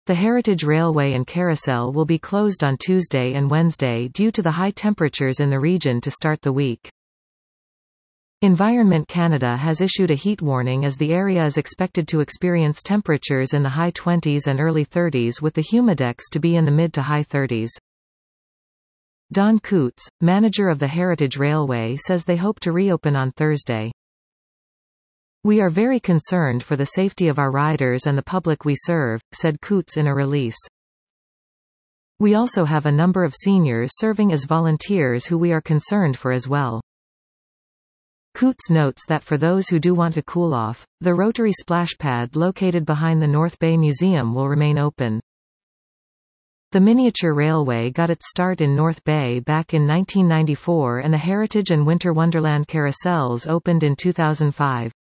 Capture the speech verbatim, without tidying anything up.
The Heritage Railway and Carousel will be closed on Tuesday and Wednesday due to the high temperatures in the region to start the week. Environment Canada has issued a heat warning as the area is expected to experience temperatures in the high twenties and early thirties, with the humidex to be in the mid to high thirties. Don Coots, manager of the Heritage Railway, says they hope to reopen on Thursday. "We are very concerned for the safety of our riders and the public we serve," said Coots in a release. "We also have a number of seniors serving as volunteers who we are concerned for as well." Coots notes that for those who do want to cool off, the rotary splash pad located behind the North Bay Museum will remain open. The miniature railway got its start in North Bay back in nineteen ninety-four, and the Heritage and Winter Wonderland carousels opened in two thousand five.